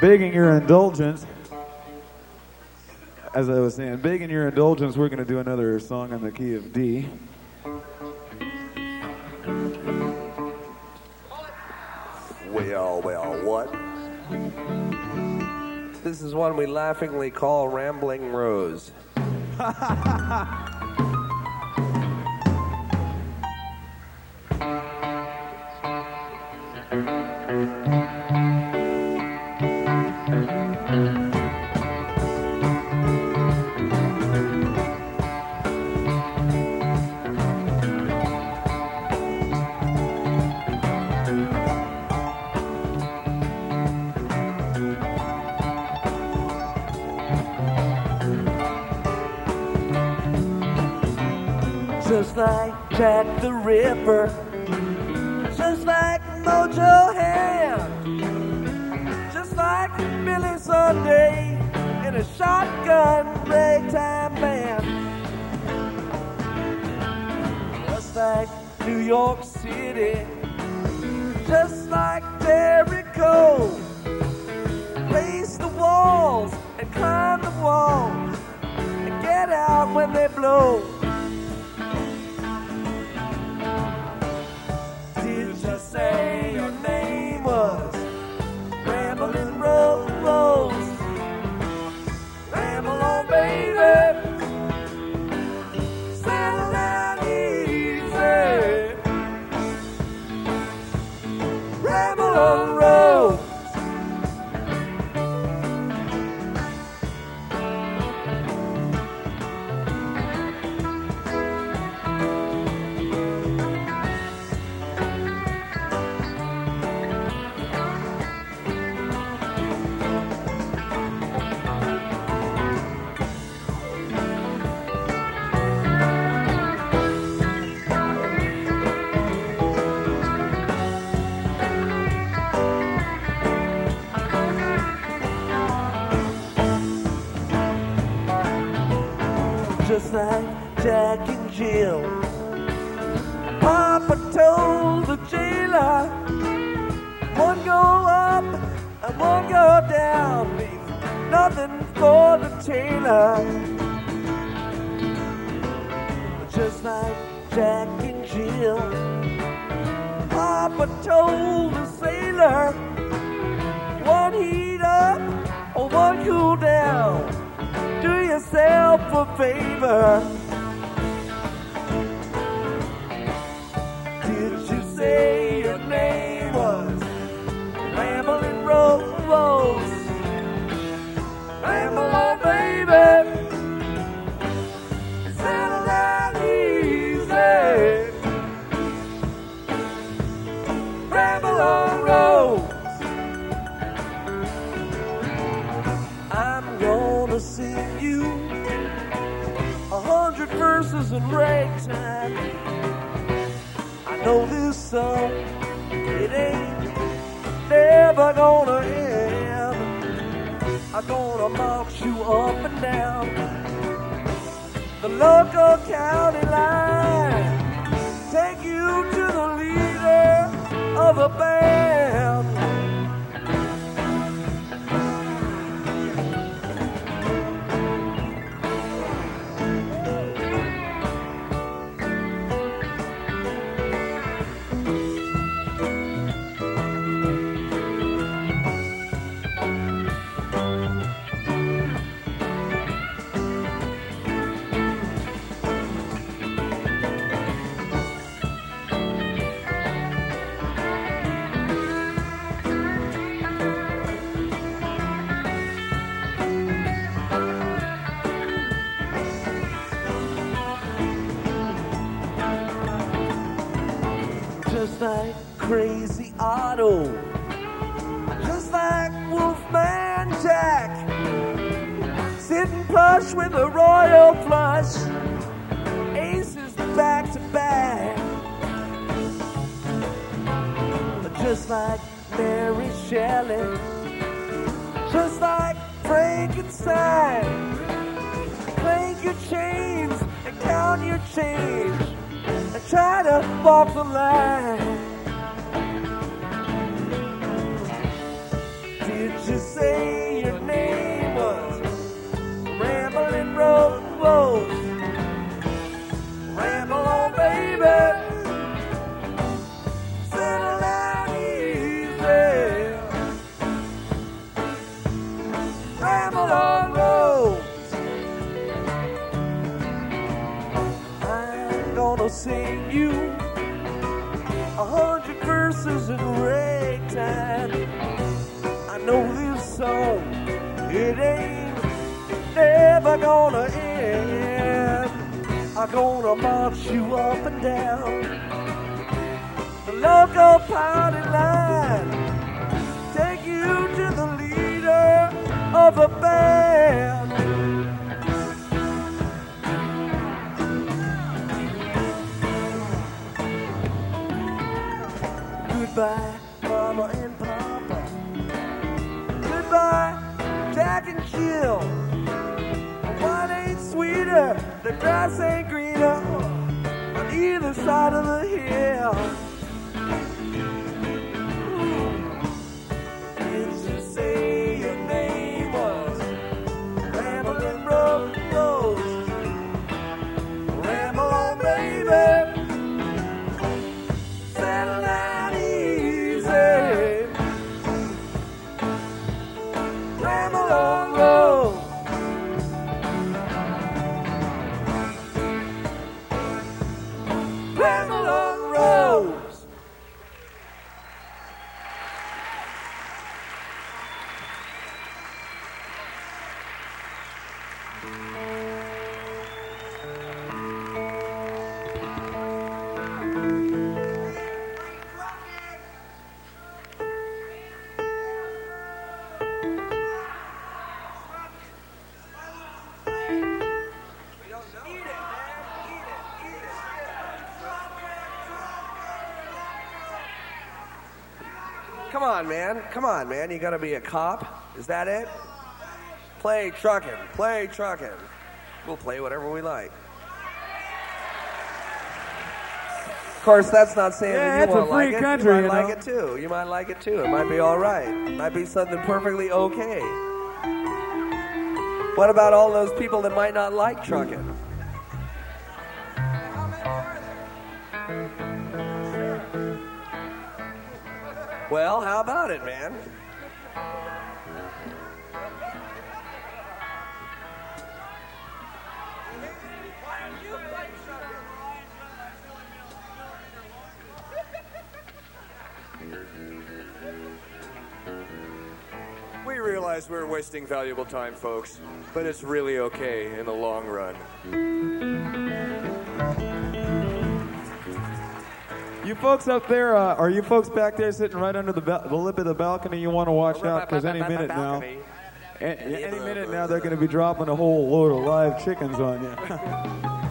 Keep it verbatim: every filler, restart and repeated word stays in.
begging your indulgence, as I was saying, begging your indulgence, we're going to do another song in the key of D. Well, well, what? This is one we laughingly call Rambling Rose. Just like Jack the Ripper, just like Mojo Ham, just like Billy Sunday in a shotgun ragtime band. Just like New York City, just like Jericho, race the walls and climb the walls and get out when they blow. Say your name was Ramblin' Rose. Ramble on, baby. Settle down easy. Ramble on, Rose. Just like Jack and Jill, Papa told the jailer, one go up and one go down, leave nothing for the tailor. Just like Jack and Jill, Papa told the sailor, one heat up or one cool down. Do yourself a favor. Did you say your name was Ramblin' Rose? Ramble on, baby. Settle down easy. Ramble on, Rose. I'm gonna sing you a hundred verses in ragtime. I know this song, it ain't never gonna end. I'm gonna march you up and down the local county line, take you to the leader of the band. Just like Crazy Otto, just like Wolfman Jack, sitting plush with a royal flush, aces back to back. Just like Mary Shelley, just like Frankenstein, clank your chains and count your change and try to walk the line. Did you say It ain't never gonna end. I'm gonna march you up and down the local party line, take you to the leader of a band. Goodbye, Mama and Papa. Goodbye, Jack and Jill. The wine ain't sweeter, the grass ain't greener on either side of the hill. Did you say your name was Ramblin' Rose? Ramble on, baby. Settle down easy. Ramble on, Rose. Ramble on, Rose. Come on, man. Come on, man. You gotta be a cop. Is that it? Play truckin'. Play truckin'. We'll play whatever we like. Of course, that's not saying Yeah, that you it's a won't like free it. country, You might you like know. it too. You might like it too. It might be all right. It might be something perfectly okay. What about all those people that might not like truckin'? Well, how about it, man? We realize we're wasting valuable time, folks, but it's really okay in the long run. You folks up there, uh, or you folks back there sitting right under the, ba- the lip of the balcony, you want to watch out because any minute now, a- any minute now they're going to be dropping a whole load of live chickens on you.